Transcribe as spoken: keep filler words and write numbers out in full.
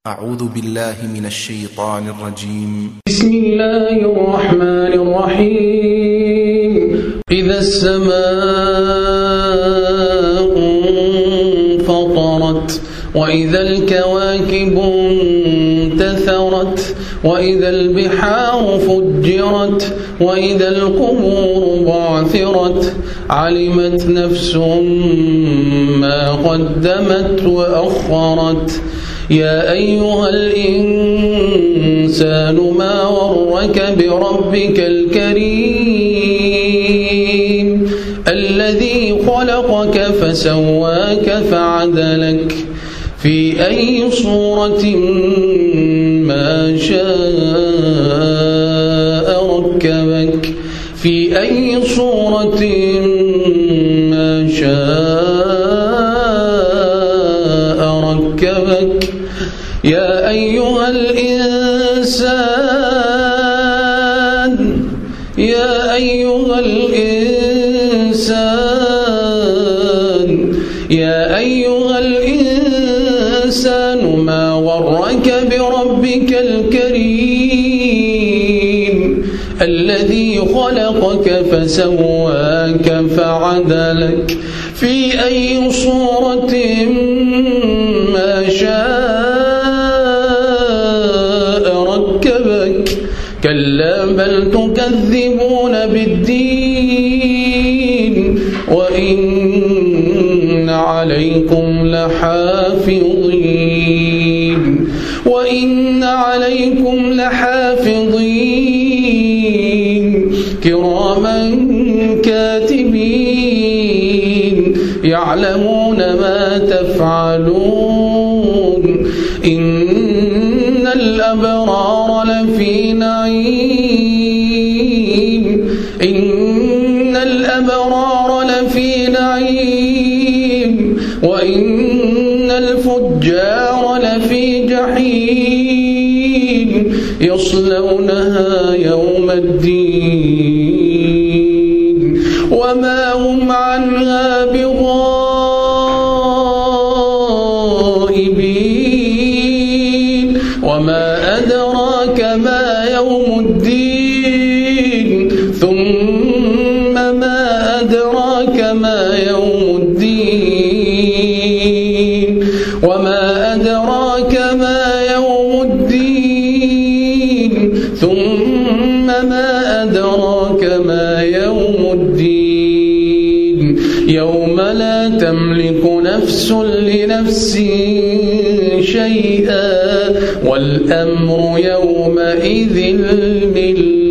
أعوذ بالله من الشيطان الرجيم. بسم الله الرحمن الرحيم. إذا السماء انفطرت وإذا الكواكب انتثرت وإذا البحار فجرت وإذا القبور بعثرت علمت نفس ما قدمت وأخرت. يا أيها الإنسان ما غرك بربك الكريم الذي خلقك فسواك فعدلك في أي صورة ما شاء ركبك في أي صورة ما شاء ركبك. يا أيها الإنسان يا أيها الإنسان يا أيها الإنسان ما غرك بربك الكريم الذي خلقك فسواك فعدلك في أي صورة ما شاء ركبك. كلا بل تكذبون بالدين وإن عليكم لحافظين وإن عليكم لحافظين كراما كاتبين يعلمون ما تفعلون. إن الأبرار لفي نعيم إن الأبرار لفي نعيم وإن الفجار لفي جحيم يصلونها يوم الدين وما هم عنها بغائبين. وما أدراك ما يوم الدين ثم ما أدراك ما يوم الدين وما أدراك ما يوم الدين ثم ما أدراك ما يوم الدين يوم لا تملك نفس لنفس شيئا والأمر يومئذ لله.